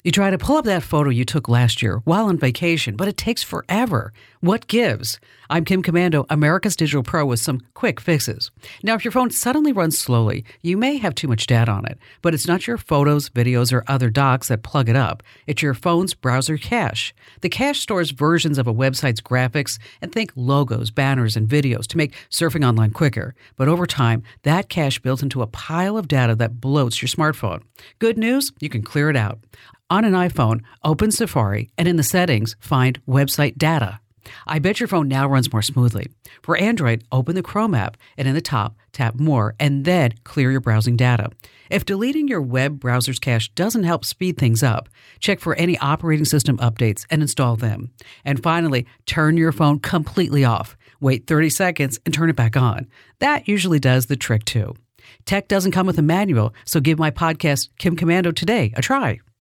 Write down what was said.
You try to pull up that photo you took last year while on vacation, but it takes forever. What gives? I'm Kim Komando, America's Digital Pro, with some quick fixes. Now, if your phone suddenly runs slowly, you may have too much data on it, but it's not your photos, videos, or other docs that plug it up. It's your phone's browser cache. The cache stores versions of a website's graphics and think logos, banners, and videos to make surfing online quicker. But over time, that cache builds into a pile of data that bloats your smartphone. Good news, you can clear it out. On an iPhone, open Safari, and in the settings, find Website Data. I bet your phone now runs more smoothly. For Android, open the Chrome app, and in the top, tap More, and then clear your browsing data. If deleting your web browser's cache doesn't help speed things up, check for any operating system updates and install them. And finally, turn your phone completely off. Wait 30 seconds and turn it back on. That usually does the trick too. Tech doesn't come with a manual, so give my podcast, Kim Komando, today a try.